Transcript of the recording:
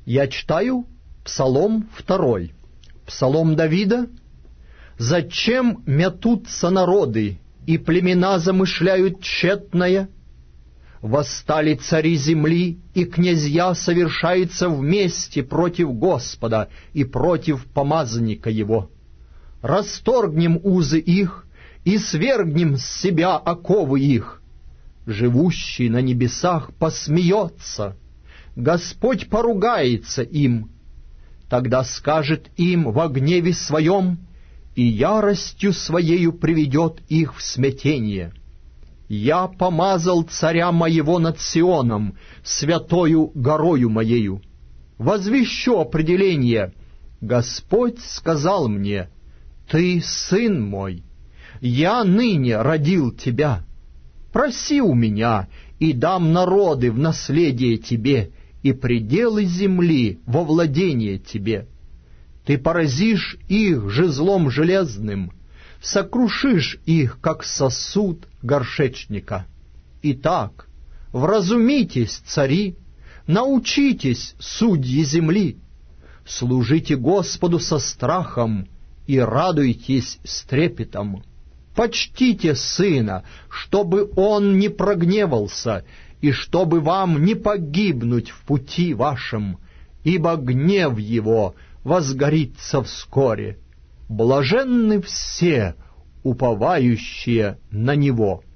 Я читаю Псалом 2. Псалом Давида. «Зачем метутся народы, и племена замышляют тщетное? Восстали цари земли, и князья совершаются вместе против Господа и против помазанника Его. Расторгнем узы их и свергнем с себя оковы их. Живущий на небесах посмеется, Господь поругается им. Тогда скажет им во гневе своем, и яростью своею приведет их в смятение. Я помазал царя моего над Сионом, святою горою моею. Возвещу определение. Господь сказал мне: Ты сын мой, я ныне родил тебя. Проси у меня, и дам народы в наследие тебе, и пределы земли во владение тебе. Ты поразишь их жезлом железным, сокрушишь их, как сосуд горшечника. Итак, вразумитесь, цари, научитесь, судьи земли, служите Господу со страхом и радуйтесь с трепетом. Почтите сына, чтобы он не прогневался, и чтобы вам не погибнуть в пути вашем, ибо гнев его возгорится вскоре. Блаженны все, уповающие на него».